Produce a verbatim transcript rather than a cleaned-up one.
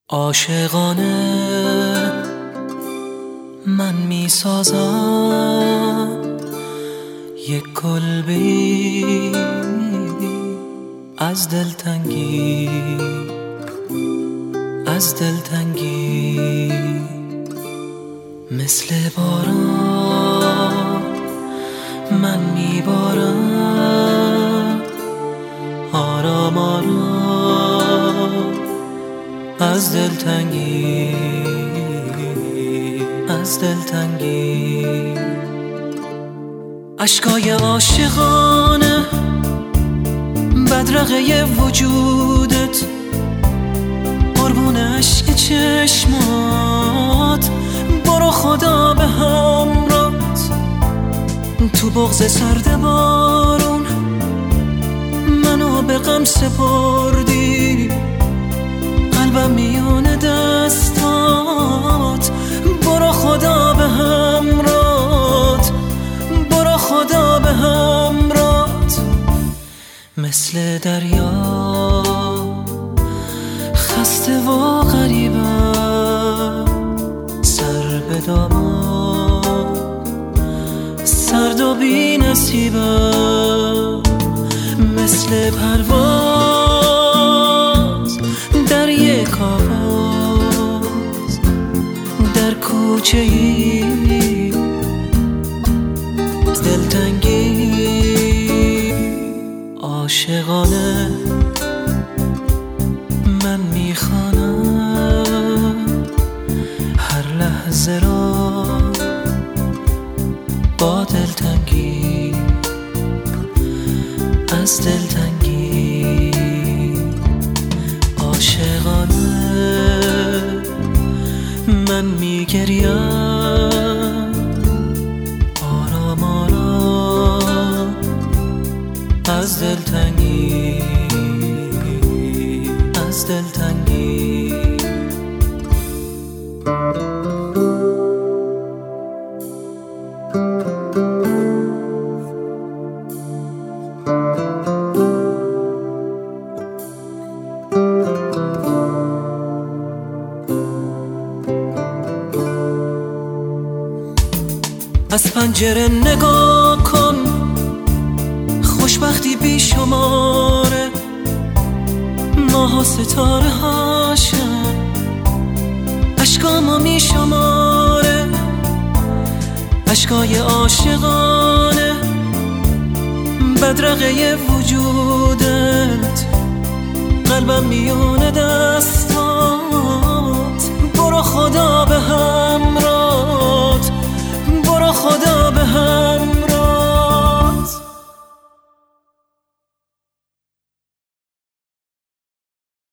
عاشقانه من می سازم یک کلبه‌ای از دلتنگی از دلتنگی مثل باران من می بارم آرام آرام از دلتنگی از دلتنگی اشکای عاشقانه بدرقه وجودت قربون عشق چشمات برو خدا به همراهت تو بغض سرد بارون منو به غم سپردی قلبم میون دستات برو خدا به همراهت برو خدا به همراهت مثل دریا خسته و غریبم سر به دامان سرد و بی نصیبم مثل پرواز در یک آواز در کوچه ای دلتنگی عاشقانه من میخوانم هر لحظه را با دلتنگی از دلتنگی عاشقانه من میگریم آرام آرام از دلتنگی از دلتنگی از پنجره نگاه کن خوشبختی بی شماره ماه و ستاره هاشم اشکامو می شماره اشکای عاشقانه بدرقه وجودت قلبم میونه دست